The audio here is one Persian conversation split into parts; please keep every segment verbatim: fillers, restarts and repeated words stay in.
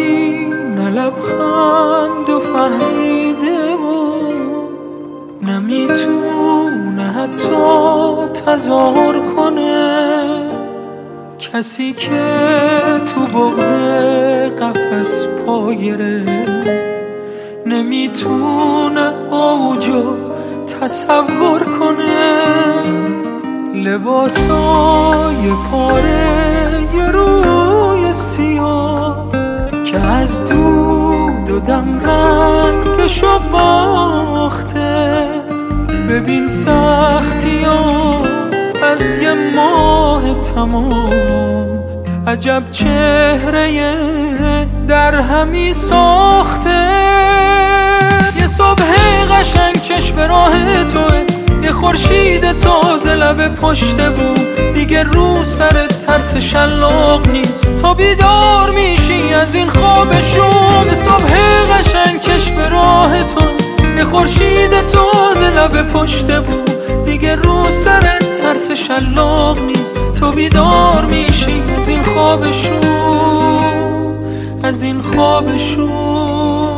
کسی نه لبخند و فهمیده و نمیتونه حتی تظاهر کنه، کسی که تو بغض قفس پا گرفت نمیتونه اوجو تصور کنه. لباسای پاره یه روی سیاه که از دود و دم رنگشو باخته. ببین سختی ها از یه ماه تمام، عجب چهره در همی ساخته. یه صبح قشنگ چشم راه توه، یه خورشید تازه لب پشت بود، دیگه رو سر ترس شلاق نیست. تو بیدار میشی از این خوابشون. یه صبح قشنگ چشم راه توه، یه خورشید تازه لب پشت بود، دیگه رو سر ترس شلاق نیست. تو بیدار میشی از این خوابشون، از این خوابشون.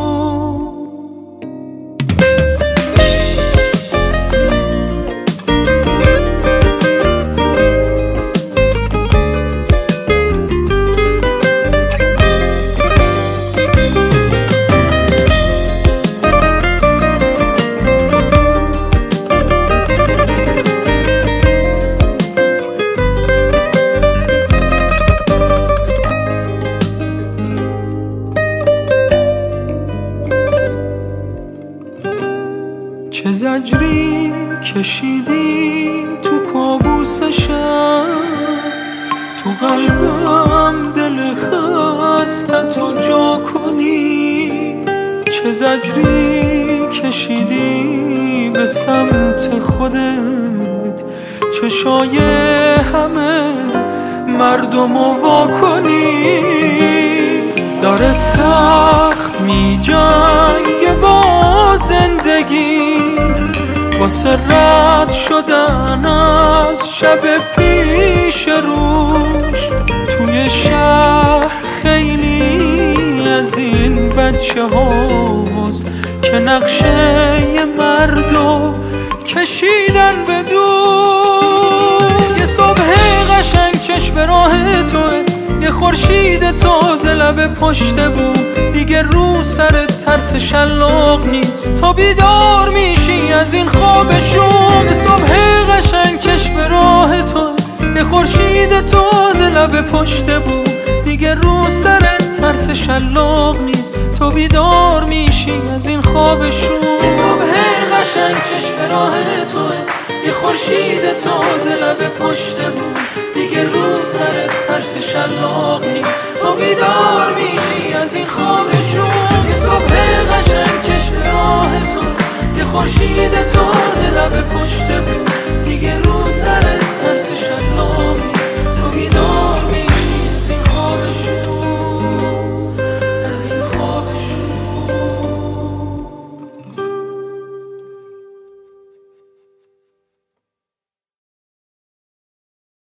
چه زجری کشیدی تو کابوسشم، تو قلبم دل خستتو جا کنی. چه زجری کشیدی به سمت خودت، چشای همه مردمو وا کنی. داره سخت می جنگ با زندگی، واسه رد شدن از شب پیش روش. توی شهر خیلی از این بچه هاست که نقشه ی مردو کشیدن به دور. یه صبح قشنگ چشم راه توه، یه خورشید تازه لب پشت بود، دیگه رو سر ترس شلاق نیست. تو بیدار میشی از این خوابشون. یه صبح قشنگ چشم راه توه، یه خورشید تازه لب پشت بود، دیگه رو سر ترس شلاق نیست. تو بیدار میشی از این خوابشون. یه صبح قشنگ چشم راه توه، یه خورشید تازه لب پشت بود، دیگه رو سر ترس شلاق نیست. تو بیدار میشی